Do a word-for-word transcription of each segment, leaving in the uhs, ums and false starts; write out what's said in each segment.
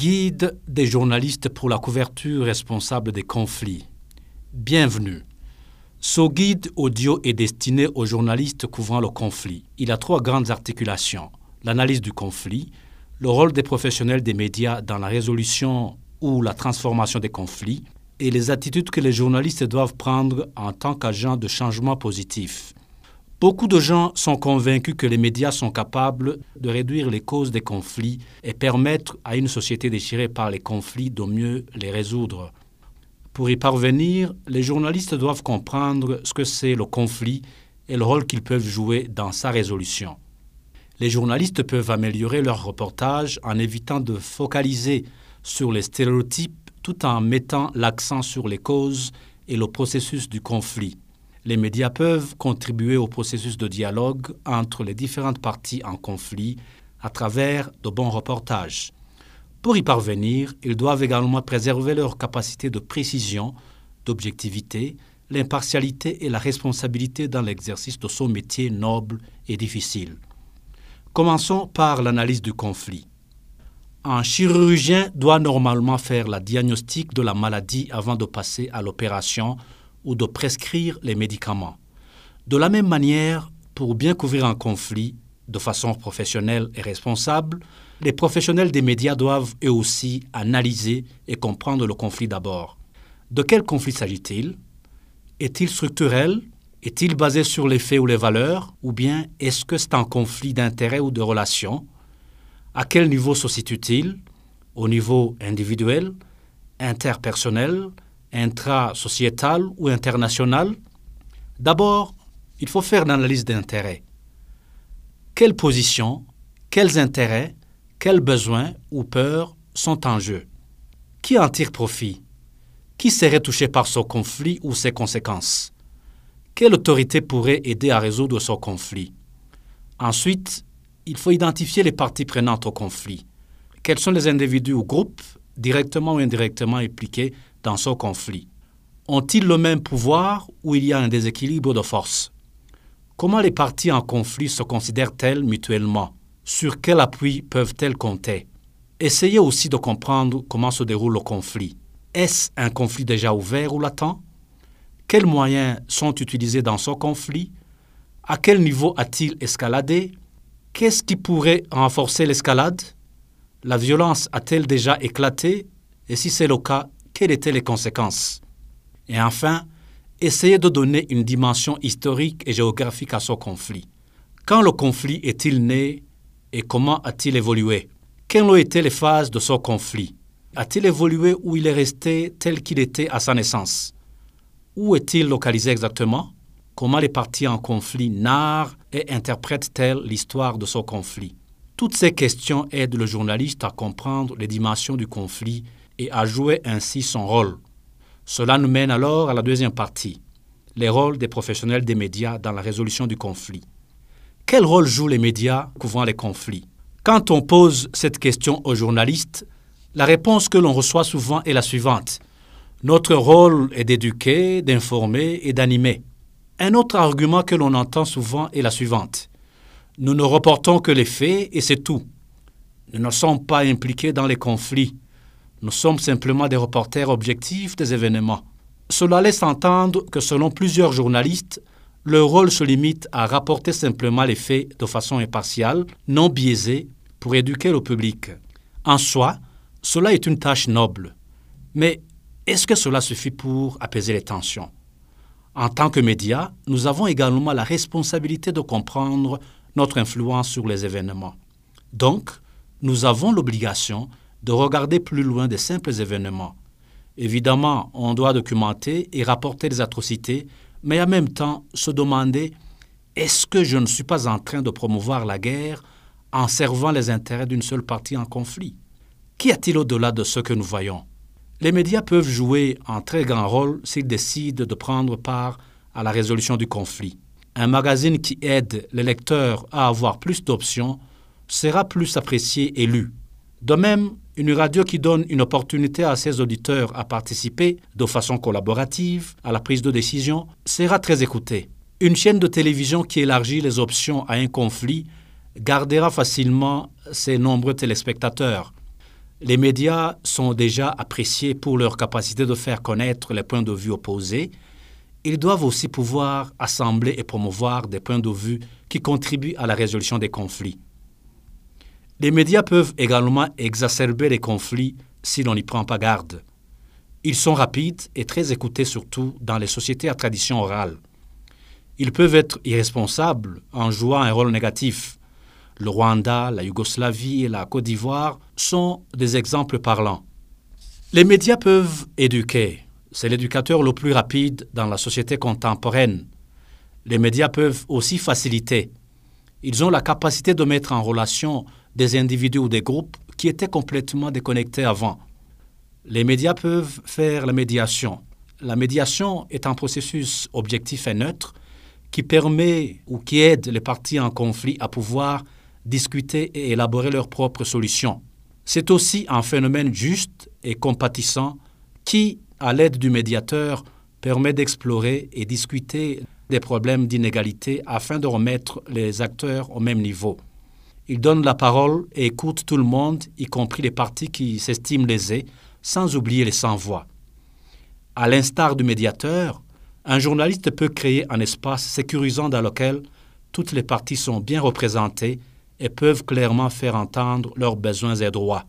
Guide des journalistes pour la couverture responsable des conflits. Bienvenue. Ce guide audio est destiné aux journalistes couvrant le conflit. Il a trois grandes articulations. L'analyse du conflit, le rôle des professionnels des médias dans la résolution ou la transformation des conflits et les attitudes que les journalistes doivent prendre en tant qu'agents de changement positif. Beaucoup de gens sont convaincus que les médias sont capables de réduire les causes des conflits et permettre à une société déchirée par les conflits de mieux les résoudre. Pour y parvenir, les journalistes doivent comprendre ce que c'est le conflit et le rôle qu'ils peuvent jouer dans sa résolution. Les journalistes peuvent améliorer leur reportage en évitant de focaliser sur les stéréotypes tout en mettant l'accent sur les causes et le processus du conflit. Les médias peuvent contribuer au processus de dialogue entre les différentes parties en conflit à travers de bons reportages. Pour y parvenir, ils doivent également préserver leur capacité de précision, d'objectivité, l'impartialité et la responsabilité dans l'exercice de son métier noble et difficile. Commençons par l'analyse du conflit. Un chirurgien doit normalement faire la diagnostic de la maladie avant de passer à l'opération ou de prescrire les médicaments. De la même manière, pour bien couvrir un conflit de façon professionnelle et responsable, les professionnels des médias doivent eux aussi analyser et comprendre le conflit d'abord. De quel conflit s'agit-il? Est-il structurel? Est-il basé sur les faits ou les valeurs? Ou bien est-ce que c'est un conflit d'intérêts ou de relations? À quel niveau se situe-t-il? Au niveau individuel, interpersonnel, intra-sociétal ou international? D'abord, il faut faire l'analyse d'intérêt. Quelles positions, quels intérêts, quels besoins ou peurs sont en jeu? Qui en tire profit? Qui serait touché par ce conflit ou ses conséquences? Quelle autorité pourrait aider à résoudre ce conflit? Ensuite, il faut identifier les parties prenantes au conflit. Quels sont les individus ou groupes directement ou indirectement impliqués dans ce conflit? Ont-ils le même pouvoir ou il y a un déséquilibre de force? Comment les parties en conflit se considèrent-elles mutuellement? Sur quel appui peuvent-elles compter? Essayez aussi de comprendre comment se déroule le conflit. Est-ce un conflit déjà ouvert ou latent? Quels moyens sont utilisés dans ce conflit? À quel niveau a-t-il escaladé? Qu'est-ce qui pourrait renforcer l'escalade? La violence a-t-elle déjà éclaté? Et si c'est le cas, quelles étaient les conséquences? Et enfin, essayez de donner une dimension historique et géographique à ce conflit. Quand le conflit est-il né et comment a-t-il évolué? Quelles ont été les phases de ce conflit? A-t-il évolué ou il est resté tel qu'il était à sa naissance? Où est-il localisé exactement? Comment les parties en conflit narrent et interprètent-elles l'histoire de ce conflit? Toutes ces questions aident le journaliste à comprendre les dimensions du conflit et à jouer ainsi son rôle. Cela nous mène alors à la deuxième partie, les rôles des professionnels des médias dans la résolution du conflit. Quel rôle jouent les médias couvrant les conflits? Quand on pose cette question aux journalistes, la réponse que l'on reçoit souvent est la suivante. Notre rôle est d'éduquer, d'informer et d'animer. Un autre argument que l'on entend souvent est la suivante. Nous ne reportons que les faits et c'est tout. Nous ne sommes pas impliqués dans les conflits. Nous sommes simplement des reporters objectifs des événements. Cela laisse entendre que selon plusieurs journalistes, leur rôle se limite à rapporter simplement les faits de façon impartiale, non biaisée, pour éduquer le public. En soi, cela est une tâche noble. Mais est-ce que cela suffit pour apaiser les tensions? En tant que médias, nous avons également la responsabilité de comprendre notre influence sur les événements. Donc, nous avons l'obligation de regarder plus loin des simples événements. Évidemment, on doit documenter et rapporter des atrocités, mais en même temps se demander « est-ce que je ne suis pas en train de promouvoir la guerre en servant les intérêts d'une seule partie en conflit? Qu'y a-t-il au-delà de ce que nous voyons ?» Les médias peuvent jouer un très grand rôle s'ils décident de prendre part à la résolution du conflit. Un magazine qui aide les lecteurs à avoir plus d'options sera plus apprécié et lu. De même, une radio qui donne une opportunité à ses auditeurs à participer de façon collaborative à la prise de décision sera très écoutée. Une chaîne de télévision qui élargit les options à un conflit gardera facilement ses nombreux téléspectateurs. Les médias sont déjà appréciés pour leur capacité de faire connaître les points de vue opposés. Ils doivent aussi pouvoir assembler et promouvoir des points de vue qui contribuent à la résolution des conflits. Les médias peuvent également exacerber les conflits si l'on n'y prend pas garde. Ils sont rapides et très écoutés surtout dans les sociétés à tradition orale. Ils peuvent être irresponsables en jouant un rôle négatif. Le Rwanda, la Yougoslavie et la Côte d'Ivoire sont des exemples parlants. Les médias peuvent éduquer. C'est l'éducateur le plus rapide dans la société contemporaine. Les médias peuvent aussi faciliter. Ils ont la capacité de mettre en relation des individus ou des groupes qui étaient complètement déconnectés avant. Les médias peuvent faire la médiation. La médiation est un processus objectif et neutre qui permet ou qui aide les parties en conflit à pouvoir discuter et élaborer leurs propres solutions. C'est aussi un phénomène juste et compatissant qui, à l'aide du médiateur, permet d'explorer et discuter des problèmes d'inégalité afin de remettre les acteurs au même niveau. Il donne la parole et écoute tout le monde, y compris les parties qui s'estiment lésées, sans oublier les sans-voix. À l'instar du médiateur, un journaliste peut créer un espace sécurisant dans lequel toutes les parties sont bien représentées et peuvent clairement faire entendre leurs besoins et droits.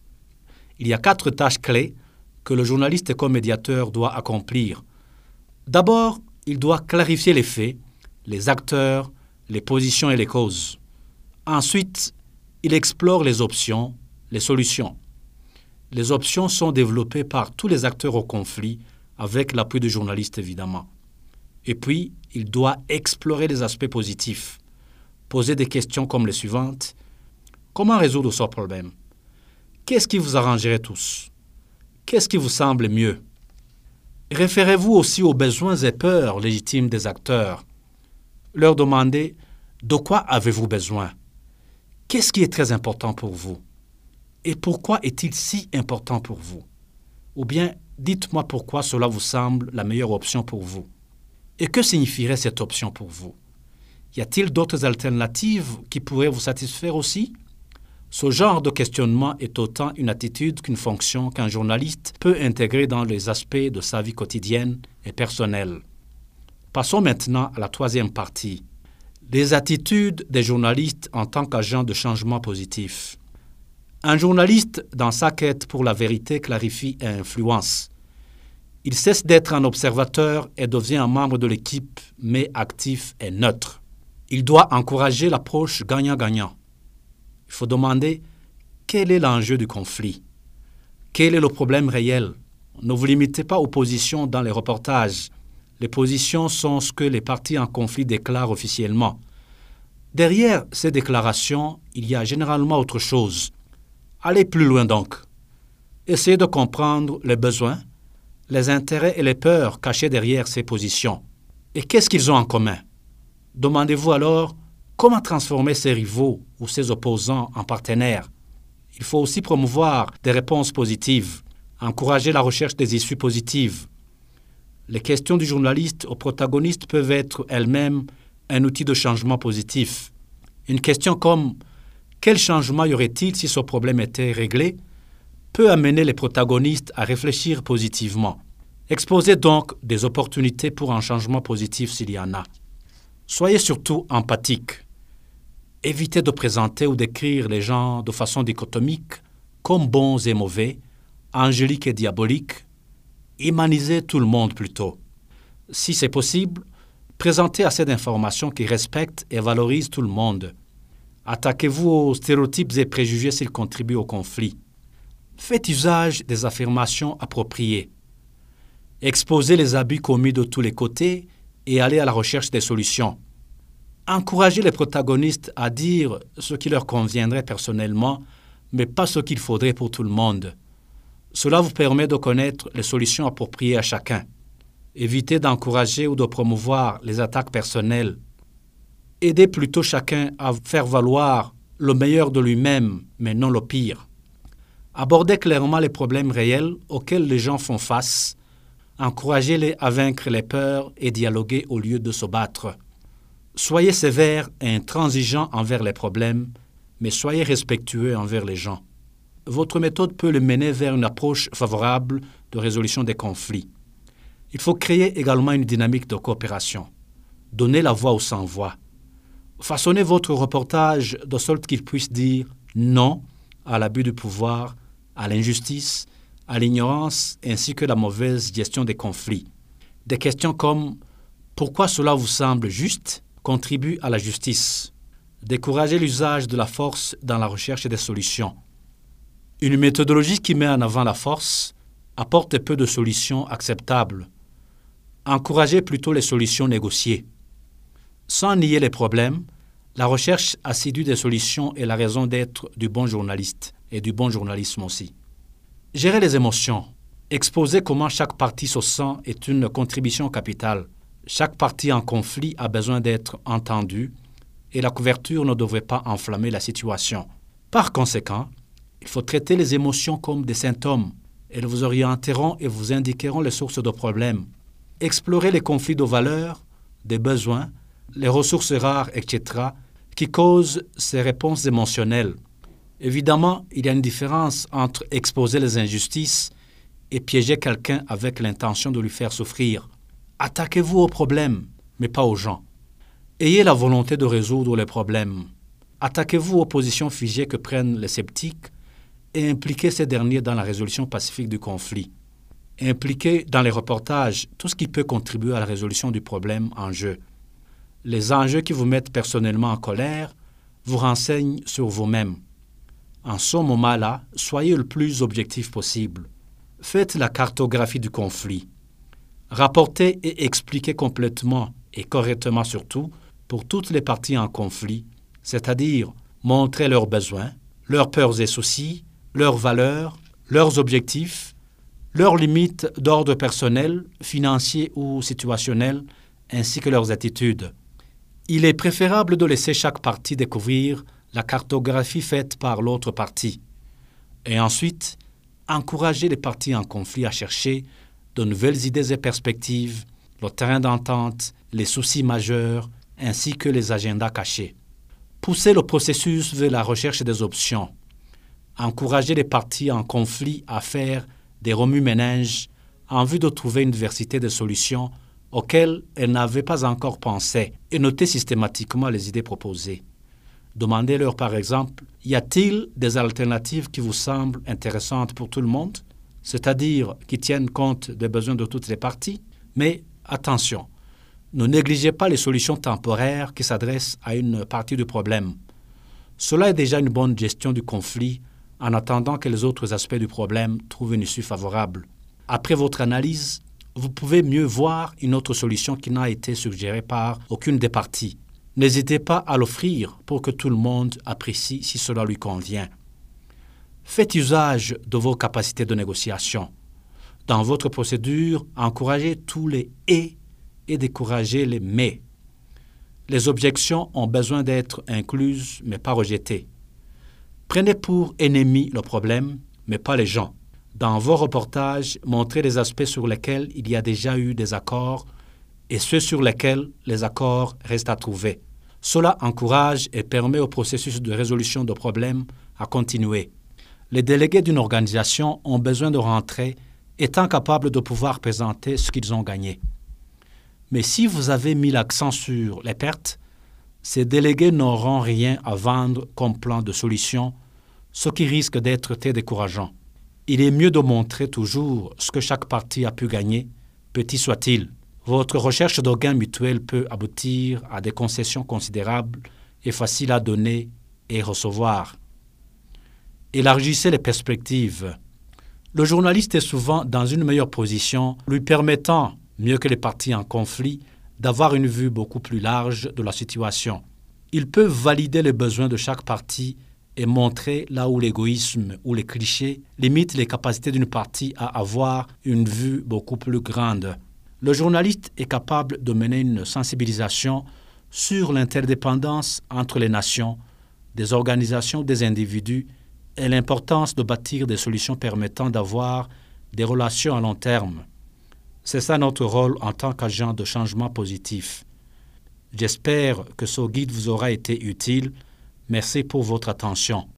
Il y a quatre tâches clés que le journaliste comme médiateur doit accomplir. D'abord, il doit clarifier les faits, les acteurs, les positions et les causes. Ensuite, il explore les options, les solutions. Les options sont développées par tous les acteurs au conflit, avec l'appui du journaliste évidemment. Et puis, il doit explorer les aspects positifs, poser des questions comme les suivantes. Comment résoudre ce problème? Qu'est-ce qui vous arrangerait tous? Qu'est-ce qui vous semble mieux? Référez-vous aussi aux besoins et peurs légitimes des acteurs. Leur demandez de quoi avez-vous besoin? Qu'est-ce qui est très important pour vous? Et pourquoi est-il si important pour vous? Ou bien, dites-moi pourquoi cela vous semble la meilleure option pour vous. Et que signifierait cette option pour vous? Y a-t-il d'autres alternatives qui pourraient vous satisfaire aussi? Ce genre de questionnement est autant une attitude qu'une fonction qu'un journaliste peut intégrer dans les aspects de sa vie quotidienne et personnelle. Passons maintenant à la troisième partie. Les attitudes des journalistes en tant qu'agents de changement positif. Un journaliste, dans sa quête pour la vérité, clarifie et influence. Il cesse d'être un observateur et devient un membre de l'équipe, mais actif et neutre. Il doit encourager l'approche gagnant-gagnant. Il faut demander quel est l'enjeu du conflit, quel est le problème réel. Ne vous limitez pas aux positions dans les reportages. Les positions sont ce que les parties en conflit déclarent officiellement. Derrière ces déclarations, il y a généralement autre chose. Allez plus loin donc. Essayez de comprendre les besoins, les intérêts et les peurs cachés derrière ces positions. Et qu'est-ce qu'ils ont en commun? Demandez-vous alors comment transformer ces rivaux ou ces opposants en partenaires. Il faut aussi promouvoir des réponses positives, encourager la recherche des issues positives. Les questions du journaliste aux protagonistes peuvent être elles-mêmes un outil de changement positif. Une question comme « Quel changement y aurait-il si ce problème était réglé ?» peut amener les protagonistes à réfléchir positivement. Exposez donc des opportunités pour un changement positif s'il y en a. Soyez surtout empathique. Évitez de présenter ou d'écrire les gens de façon dichotomique, comme bons et mauvais, angéliques et diaboliques. Humanisez tout le monde plutôt. Si c'est possible, présentez assez d'informations qui respectent et valorisent tout le monde. Attaquez-vous aux stéréotypes et préjugés s'ils contribuent au conflit. Faites usage des affirmations appropriées. Exposez les abus commis de tous les côtés et allez à la recherche des solutions. Encouragez les protagonistes à dire ce qui leur conviendrait personnellement, mais pas ce qu'il faudrait pour tout le monde. Cela vous permet de connaître les solutions appropriées à chacun. Évitez d'encourager ou de promouvoir les attaques personnelles. Aidez plutôt chacun à faire valoir le meilleur de lui-même, mais non le pire. Abordez clairement les problèmes réels auxquels les gens font face. Encouragez-les à vaincre les peurs et dialoguer au lieu de se battre. Soyez sévère et intransigeant envers les problèmes, mais soyez respectueux envers les gens. votre méthode peut le mener vers une approche favorable de résolution des conflits. Il faut créer également une dynamique de coopération. Donnez la voix aux sans-voix. Façonnez votre reportage de sorte qu'il puisse dire non à l'abus du pouvoir, à l'injustice, à l'ignorance ainsi que la mauvaise gestion des conflits. Des questions comme « Pourquoi cela vous semble juste ?» contribuent à la justice. Découragez l'usage de la force dans la recherche des solutions. Une méthodologie qui met en avant la force apporte peu de solutions acceptables. Encouragez plutôt les solutions négociées. Sans nier les problèmes, la recherche assidue des solutions est la raison d'être du bon journaliste et du bon journalisme aussi. Gérer les émotions. Exposer comment chaque partie se sent est une contribution capitale. Chaque partie en conflit a besoin d'être entendue et la couverture ne devrait pas enflammer la situation. Par conséquent, il faut traiter les émotions comme des symptômes. Elles vous orienteront et vous indiqueront les sources de problèmes. Explorer les conflits de valeurs, des besoins, les ressources rares, et cetera, qui causent ces réponses émotionnelles. Évidemment, il y a une différence entre exposer les injustices et piéger quelqu'un avec l'intention de lui faire souffrir. Attaquez-vous aux problèmes, mais pas aux gens. Ayez la volonté de résoudre les problèmes. Attaquez-vous aux positions figées que prennent les sceptiques et impliquez ces derniers dans la résolution pacifique du conflit. Impliquez dans les reportages tout ce qui peut contribuer à la résolution du problème en jeu. Les enjeux qui vous mettent personnellement en colère vous renseignent sur vous-même. En ce moment-là, soyez le plus objectif possible. Faites la cartographie du conflit. Rapportez et expliquez complètement et correctement surtout pour toutes les parties en conflit, c'est-à-dire montrez leurs besoins, leurs peurs et soucis, leurs valeurs, leurs objectifs, leurs limites d'ordre personnel, financier ou situationnel, ainsi que leurs attitudes. Il est préférable de laisser chaque partie découvrir la cartographie faite par l'autre partie. Et ensuite, encourager les parties en conflit à chercher de nouvelles idées et perspectives, le terrain d'entente, les soucis majeurs, ainsi que les agendas cachés. Poussez le processus vers la recherche des options. Encourager les parties en conflit à faire des remue-ménages en vue de trouver une diversité de solutions auxquelles elles n'avaient pas encore pensé et notez systématiquement les idées proposées. Demandez-leur par exemple, y a-t-il des alternatives qui vous semblent intéressantes pour tout le monde, c'est-à-dire qui tiennent compte des besoins de toutes les parties? Mais attention, ne négligez pas les solutions temporaires qui s'adressent à une partie du problème. Cela est déjà une bonne gestion du conflit en attendant que les autres aspects du problème trouvent une issue favorable. Après votre analyse, vous pouvez mieux voir une autre solution qui n'a été suggérée par aucune des parties. N'hésitez pas à l'offrir pour que tout le monde apprécie si cela lui convient. Faites usage de vos capacités de négociation. Dans votre procédure, encouragez tous les « et » et découragez les « mais ». Les objections ont besoin d'être incluses, mais pas rejetées. Prenez pour ennemi le problème, mais pas les gens. Dans vos reportages, montrez les aspects sur lesquels il y a déjà eu des accords et ceux sur lesquels les accords restent à trouver. Cela encourage et permet au processus de résolution de problèmes à continuer. Les délégués d'une organisation ont besoin de rentrer étant capables de pouvoir présenter ce qu'ils ont gagné. Mais si vous avez mis l'accent sur les pertes, ces délégués n'auront rien à vendre comme plan de solution, ce qui risque d'être très décourageant. Il est mieux de montrer toujours ce que chaque partie a pu gagner, petit soit-il. Votre recherche de gains mutuels peut aboutir à des concessions considérables et faciles à donner et recevoir. Élargissez les perspectives. Le journaliste est souvent dans une meilleure position, lui permettant, mieux que les parties en conflit, d'avoir une vue beaucoup plus large de la situation. Il peut valider les besoins de chaque partie et montrer là où l'égoïsme ou les clichés limitent les capacités d'une partie à avoir une vue beaucoup plus grande. Le journaliste est capable de mener une sensibilisation sur l'interdépendance entre les nations, des organisations, des individus et l'importance de bâtir des solutions permettant d'avoir des relations à long terme. C'est ça notre rôle en tant qu'agent de changement positif. J'espère que ce guide vous aura été utile. Merci pour votre attention.